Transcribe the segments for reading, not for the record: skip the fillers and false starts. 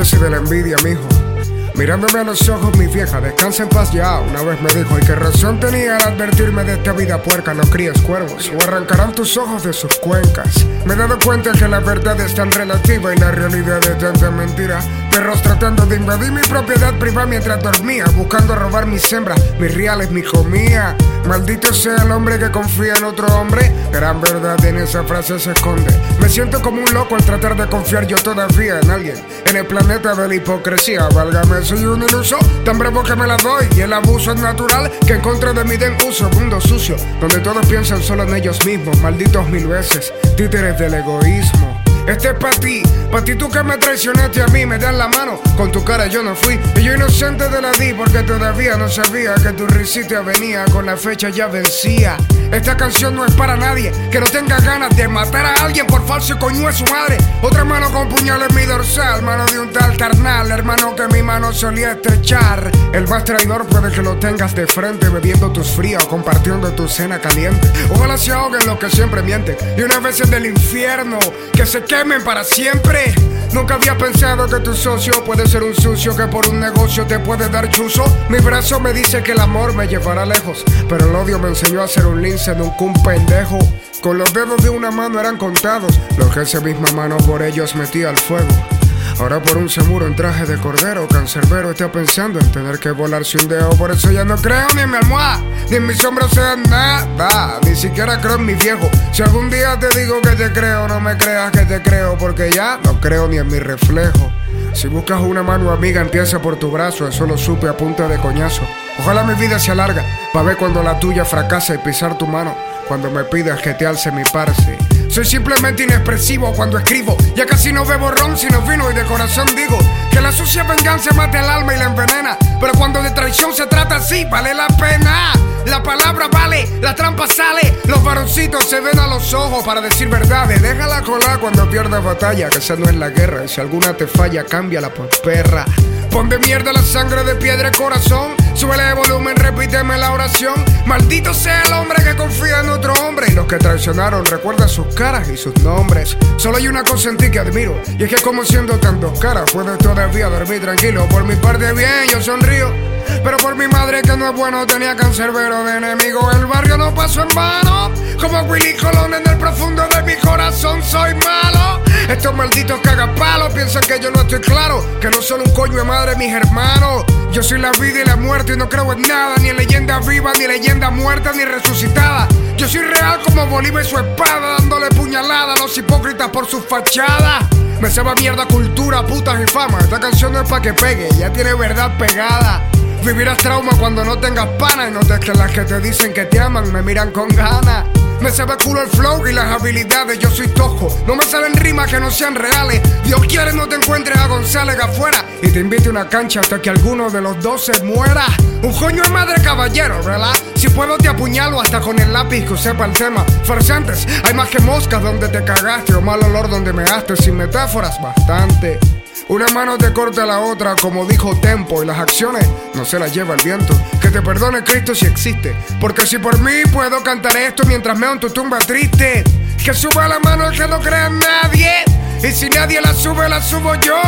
Cuídese de la envidia, mijo. Mirándome a los ojos, mi vieja, descansa en paz ya. Una vez me dijo, y qué razón tenía al advertirme de esta vida puerca, no críes cuervos, o arrancarán tus ojos de sus cuencas. Me he dado cuenta que la verdad es tan relativa y la realidad es tanta mentira. Perros tratando de invadir mi propiedad privada mientras dormía, buscando robar mis hembras, mis reales, mi comida. Maldito sea el hombre que confía en otro hombre. Gran verdad en esa frase se esconde. Me siento como un loco al tratar de confiar yo todavía en alguien. En el planeta de la hipocresía, válgame, soy un iluso, tan bravo que me la doy. Y el abuso es natural, que en contra de mí den uso. Mundo sucio, donde todos piensan solo en ellos mismos. Malditos mil veces, títeres del egoísmo. Este es pa' ti tú que me traicionaste a mí, me das la mano, con tu cara yo no fui. Y yo inocente te la di porque todavía no sabía que tu risita venía, con la fecha ya vencía. Esta canción no es para nadie que no tenga ganas de matar a alguien por falso y coño es su madre. Otra mano con puñal en mi dorsal, mano de un tal carnal, hermano que mi mano solía estrechar. El más traidor puede que lo tengas de frente, bebiendo tus frías o compartiendo tu cena caliente. Ojalá se ahoguen los que siempre mienten y unas veces del infierno que se quemen para siempre. Nunca había pensado que tu socio puede ser un sucio que por un negocio te puede dar chuzo. Mi brazo me dice que el amor me llevará lejos, pero el odio me enseñó a ser un lince, nunca un pendejo. Con los dedos de una mano eran contados los que esa misma mano por ellos metía al fuego. Ahora por un seguro en traje de cordero, cancerbero está pensando en tener que volarse un dedo. Por eso ya no creo ni en mi almohada, ni en mis hombros sea nada, ni siquiera creo en mi viejo. Si algún día te digo que te creo, no me creas que te creo, porque ya no creo ni en mi reflejo. Si buscas una mano amiga, empieza por tu brazo, eso lo supe a punta de coñazo. Ojalá mi vida sea larga, pa' ver cuando la tuya fracasa y pisar tu mano, cuando me pidas que te alce mi parce. Soy simplemente inexpresivo cuando escribo, ya casi no bebo ron sino vino y de corazón digo que la sucia venganza mate al alma y la envenena, pero cuando de traición se trata así vale la pena. La palabra vale, la trampa sale, los varoncitos se ven a los ojos para decir verdades. Déjala colar cuando pierdas batalla, que esa no es la guerra, y si alguna te falla cámbiala por perra. Pon de mierda la sangre de piedra y corazón, súbele de volumen, repíteme la oración. Maldito sea el hombre que confía en otro hombre, y los que traicionaron recuerdan sus caras y sus nombres. Solo hay una cosa en ti que admiro, y es que como siendo tan dos caras puedes todavía dormir tranquilo. Por mi parte bien, yo sonrío, pero por mi madre que no es bueno tenía cancerbero de enemigo. El barrio no pasó en vano, como Willy Colón en el profundo de mi corazón soy malo. Estos malditos cagapalos piensan que yo no estoy claro, que no son un coño de madre mis hermanos. Yo soy la vida y la muerte y no creo en nada, ni en leyenda viva, ni leyenda muerta, ni resucitada. Yo soy real como Bolívar y su espada, dándole puñalada a los hipócritas por sus fachadas. Me sabe mierda cultura, putas y fama. Esta canción no es pa' que pegue, ya tiene verdad pegada. Vivirás trauma cuando no tengas pana y notes que las que te dicen que te aman me miran con ganas. Me sabe culo el flow y las habilidades, yo soy tosco, no me salen rimas que no sean reales. Dios quiere no te encuentres a González afuera y te invite a una cancha hasta que alguno de los dos se muera. Un coño de madre caballero, ¿verdad? Si puedo te apuñalo hasta con el lápiz que sepa el tema. Farsantes, hay más que moscas donde te cagaste o mal olor donde me haste. Sin metáforas, bastante. Una mano te corta la otra, como dijo Tempo, y las acciones no se las lleva el viento. Que te perdone Cristo si existe, porque si por mí puedo cantar esto mientras meo en tu tumba triste. Que suba la mano el que no crea en nadie, y si nadie la sube, la subo yo.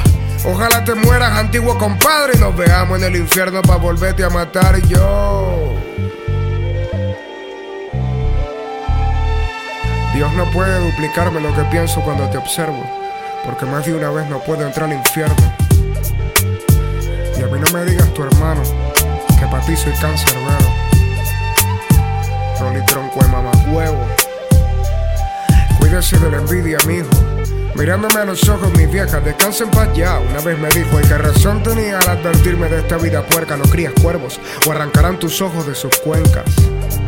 Ojalá te mueras, antiguo compadre, y nos veamos en el infierno pa' volverte a matar yo. Dios no puede duplicarme lo que pienso cuando te observo, porque más de una vez no puedo entrar al infierno. Y a mí no me digas tu hermano, que pa' ti soy cancerbero. Rolly tronco de mamahuevo. Cuídese de la envidia, mijo. Mirándome a los ojos, mi vieja, descansa en paz ya. Una vez me dijo, y qué razón tenía al advertirme de esta vida puerca, no crías cuervos, o arrancarán tus ojos de sus cuencas.